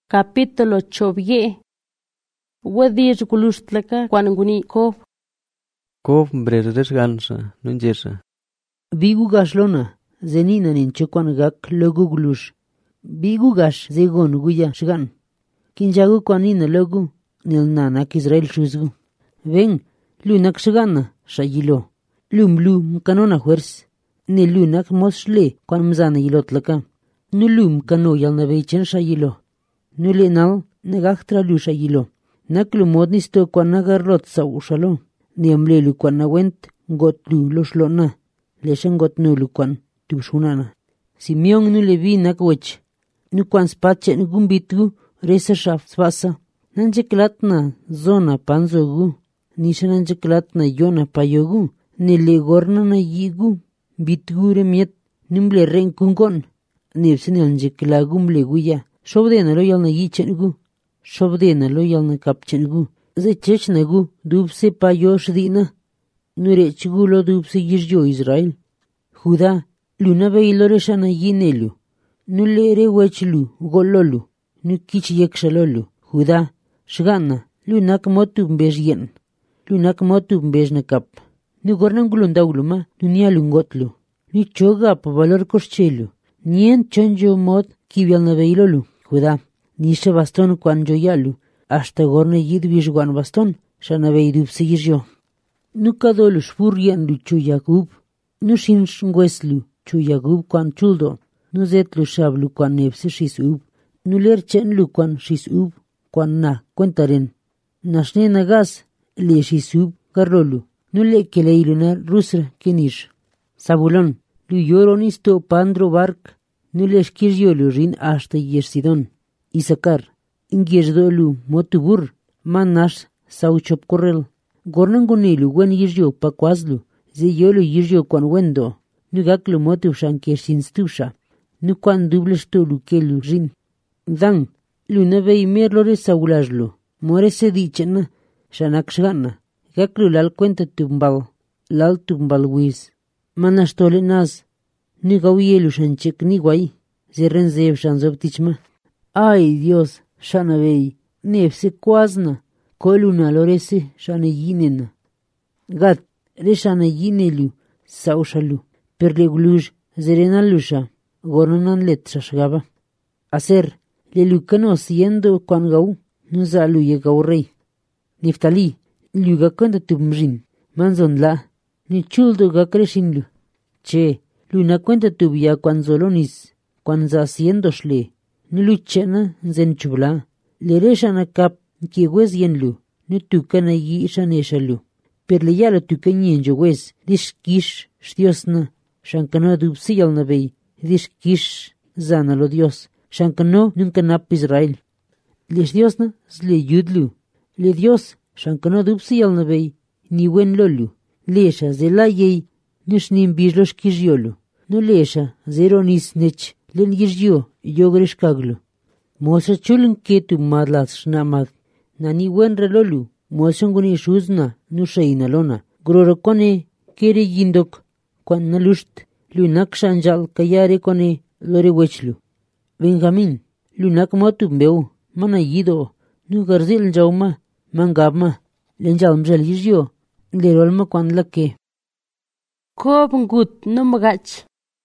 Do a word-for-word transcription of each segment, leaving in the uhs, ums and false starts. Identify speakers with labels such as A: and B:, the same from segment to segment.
A: Capítulo chovye. Wadir gulustlaka kwanunguni Kob.
B: Kob mbrerres gansa, nunjesa.
C: Bigu gaslona, zenina ninchekwan gak logu gulush. Bigu gash zegon guya shgan. Kinjagu kwanina logu, nil nanak Israel shuzgu. Ven, lunak shgana, shayilo. Lum lum kanona huers. Ni lunak mosle kwan mzana yilotlaka. Nulum kano yalnabechen shayilo. Nule nal negachtra lu shayilo. Naklu modnisto kwan nagarrot sa ushalo. Ni amlelu kwan nawent gotlu loslona. Leshan gotnulu kwan tushunana. Simeon nu levi nakwech. Nu kwan spache ngumbitu resa shaf spasa. Nanjeklatna zona panzogu. Nisha nanjeklatna yona payogu. Ni legorna na yigu. Bitgure miet. Nimble renkungon. Nipsin anjeklagum leguya. Shobdena lo yalna yichengu. Shobdena lo yalna kapchengu. Zechechnagu dubse payosh dina. Nurechgu lo dubse yirjo Israel. Judá, luna veilore shana yinelu. Nulere wechlu, gololu. Nukich yekshalolu. Judá, shgana, lunak motum bezyen. Lunak motum beznakap. Nugornan gulundauluma, nunialungotlu. Nuchoga pa valor koschelu. Nien chonjo mod kibialna veilolu. Judá, nisha baston kwan joyalu. Hasta gorne yidvish guan baston, shana veidubse yirjo. Nukadolu shpuryan lu chuyagub. Nushin shngweslu, chuyagub kwan chuldo. Nuzetlu shablu kwan nepse shisub. Nulerchenlu kwan shisub, kwan na kwentaren. Nashne nagas, le shisub garrolu. Nule keleiluna rusra kenish. Sabulon, lu yoronisto pandro bark. Nule shkirjolu rin hasta yersidon. Isakar, ingiezdolu motubur, manash sauchop korrel. Gornangonilu wen yirjo pakwazlu. Zeyolo yirjo kwan wendo. Nugaklu motu shankeshin stusha. Nukwan dubleshto lukelu rin. Dan, lunavei merlore saulajlu. Morese dichena. Shanakshgana. Gaklu lal cuenta tumbal. Lal tumbal wiz. Manashtole naz. Nugawielu shanchek niguay. Zerren zev shanzoptichma. Ay Dios, shanavei. Nefse kwazna. Koluna lorese shanayinena. Gat. Reshana yinelu, saushalu, perlegluj, zerenalusha, gornanan letrashgaba. Hacer, lelukano siendo kwangau, nuzalu yegau rey. Niftali, lugakanda tumrin, manzon la, ni chuldo gakreshinlu. Che, luna cuenta tubia kwanzolonis, kwanza siendo shle, ni luchena zen chubla, le reshana kap, kiwez yenlu, ni tukana yi shaneshalu. Perle yalo tukanyen jowes, dishkish, shdiosna, shankano dubsiyal nabey, dishkish, zanalo Dios, shankano nunca nap Israel. Les diosna, zle yudlu, le Dios, shankano dubsiyal nabey, ni wen lolu, lesha zelayey, nishnim bijlosh kijyolu, no lesha, zeronis nech, len yirjo, yogresh kaglu. Mosa chulun ketu madlas shnamad, nani wen relolu, Mosonguni shuzna, nushaina lona. Grorokone, kere yindok, kwan nalusht, lunak shanjal kayare kone, lore wechlu. Benjamin, lunak motu mbeu, mana yido, nu garzil jauma, mangabma, lenjal mjal yizyo, lerolma kwan lake.
A: Kob ngut no magach.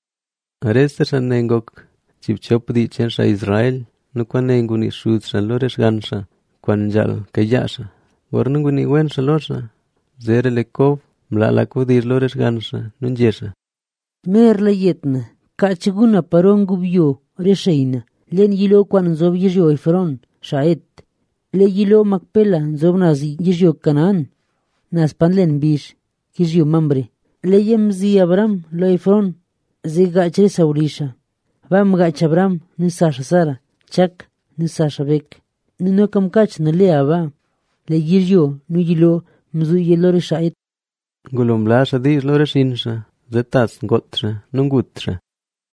B: Aresta shanengok, chipchop di chensha Israel, no kwanenguni shuz shan lores gansa, kwan jal kayasha. Gornunguni wen shalosha. Zere le Kob, mlala kudir lores gansa, nunjesa.
C: Merla yetna, kachiguna parongu bio, resheina. Len yilo kwan zob yirjo Efron, shaet. Le yilo makpela, zob nazi yirjo Kanaan. Naspan len bish, kirjo mambre. Le yemzi Abram, lo Efron, ze gachre saurisha. Vam gach Abram, nisasha Sara, chak, nisasha bek. Nunokam kach na le aba. Le yirjo, nu yilo, mzu yelore shaet.
B: Gulumlasha dis lores insha, zetas gotra, nungutra.